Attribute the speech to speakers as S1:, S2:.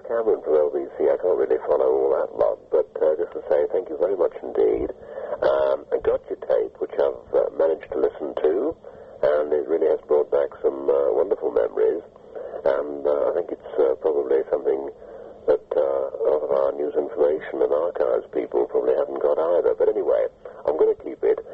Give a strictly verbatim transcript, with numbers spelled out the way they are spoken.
S1: Cameron from L B C. I can't really follow all that lot, but uh, just to say thank you very much indeed. Um, I got your tape, which I've uh, managed to listen to, and it really has brought back some uh, wonderful memories, and uh, I think it's uh, probably something that uh, a lot of our news information and archives people probably haven't got either. But anyway, I'm going to keep it.